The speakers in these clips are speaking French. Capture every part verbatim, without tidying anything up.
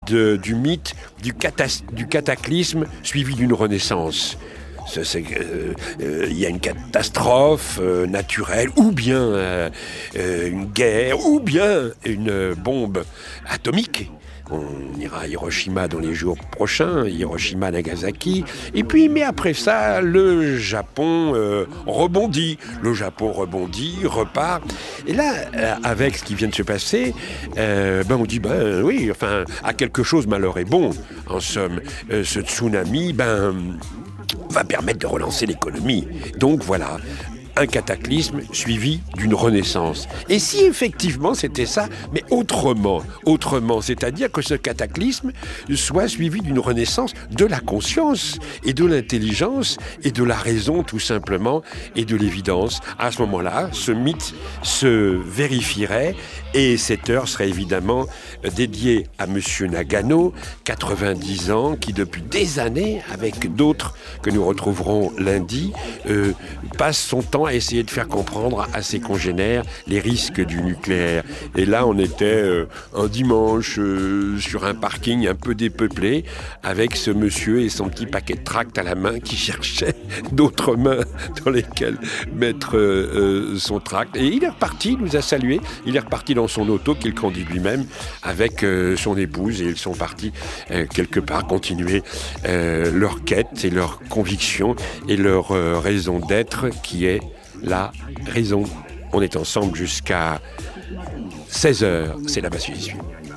de, du mythe du, catas, du cataclysme suivi d'une renaissance. Il euh, euh, y a une catastrophe euh, naturelle, ou bien euh, euh, une guerre, ou bien une bombe atomique. On ira à Hiroshima dans les jours prochains, Hiroshima, Nagasaki. Et puis, mais après ça, le Japon euh, rebondit. Le Japon rebondit, repart. Et là, euh, avec ce qui vient de se passer, euh, ben on dit, ben oui, enfin, à quelque chose, malheur est bon. En somme, euh, ce tsunami, ben, va permettre de relancer l'économie. Donc voilà. Un cataclysme suivi d'une renaissance. Et si effectivement c'était ça, mais autrement, autrement, c'est-à-dire que ce cataclysme soit suivi d'une renaissance de la conscience et de l'intelligence et de la raison tout simplement et de l'évidence. À ce moment-là, ce mythe se vérifierait et cette heure serait évidemment dédiée à Monsieur Nagano, quatre-vingt-dix ans, qui depuis des années, avec d'autres que nous retrouverons lundi, euh, passe son temps à essayer de faire comprendre à ses congénères les risques du nucléaire. Et là, on était euh, un dimanche euh, sur un parking un peu dépeuplé, avec ce monsieur et son petit paquet de tracts à la main qui cherchait d'autres mains dans lesquelles mettre euh, euh, son tract. Et il est reparti, il nous a salués, il est reparti dans son auto qu'il conduit lui-même avec euh, son épouse et ils sont partis euh, quelque part continuer euh, leur quête et leur conviction et leur euh, raison d'être qui est la raison. On est ensemble jusqu'à seize heures, c'est la Bassus Issue.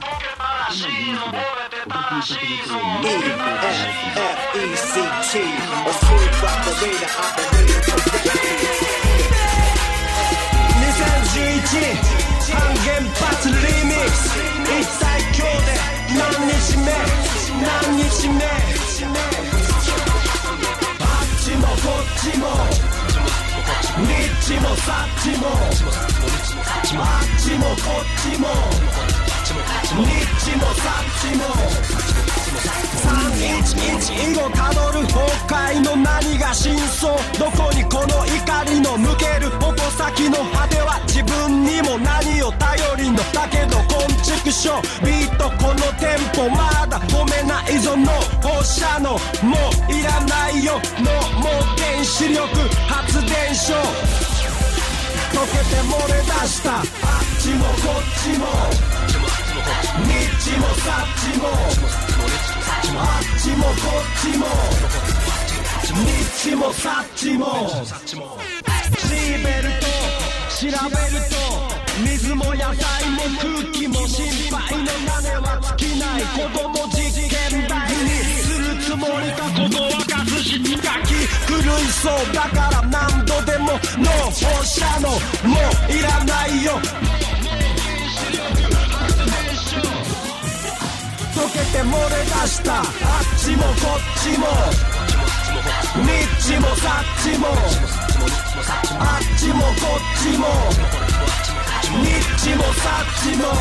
半原発リミックス一切今日で何日目何日目あっちもこっちもにっちもさっちもあっちもこっちもにっちもさっちもさんいちいち以後たどる崩壊の何が真相どこにこの怒りの向ける矛先の果ては自分にも何を頼りのだけどこんちくしょうビートこのテンポまだ止めないぞの放射能もういらないよのもう原子力発電所溶けて漏れ出したあっちもこっちもにっちもさっちもあっちもこっちもにっちもさっちもシーベルト調べると水も野菜も空気も心配の種は尽きない子供実験台にするつもりかことはガス室書き狂いそうだから何度でもノー放射能もういらないよ溶けて漏れ出したあっちもこっちもにっちもさっちもあっちもこっちもにっちもさっちも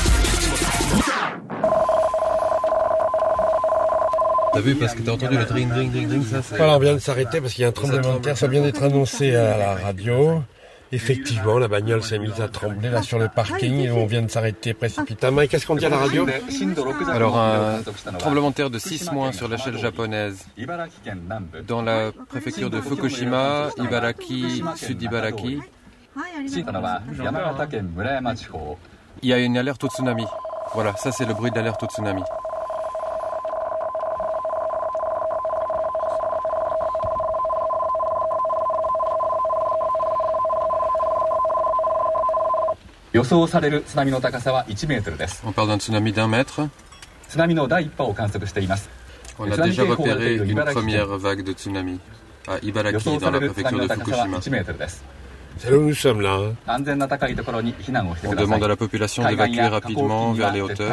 T'as vu parce que t'as entendu le dring dring dring dring ça c'est... Voilà, on vient de s'arrêter parce qu'il y a un tremblement de terre, ça vient d'être annoncé à la radio. Effectivement, la bagnole s'est mise à trembler là sur le parking et on vient de s'arrêter précipitamment. Et qu'est-ce qu'on dit à la radio ? Alors un tremblement de terre de six moins sur l'échelle japonaise dans la préfecture de Fukushima, Ibaraki, sud d'Ibaraki. Il y a une alerte au tsunami. Voilà, ça c'est le bruit de l'alerte au tsunami. On parle d'un tsunami d'un mètre. On a déjà repéré une première vague de tsunami à Ibaraki, dans la préfecture de Fukushima. C'est là où nous sommes là. Hein. On demande à la population d'évacuer rapidement vers les hauteurs.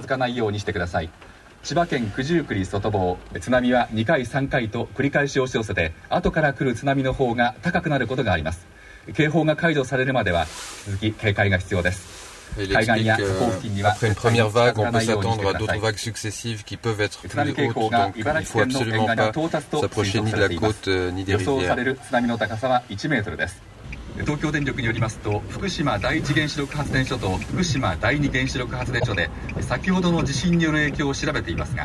千葉県九十九里外房津波はにかいさんかいと繰り返し押し寄せて後から来る津波の方が高くなることがあります警報が解除されるまでは続き警戒が必要です Il explique qu'après une première vague, on peut s'attendre à d'autres vagues successives qui peuvent être plus hautes, donc il ne faut absolument pas s'approcher ni de la côte ni des rivières. 東京電力によりますと、福島第一原子力発電所と福島第二原子力発電所で先ほどの地震による影響を調べていますが、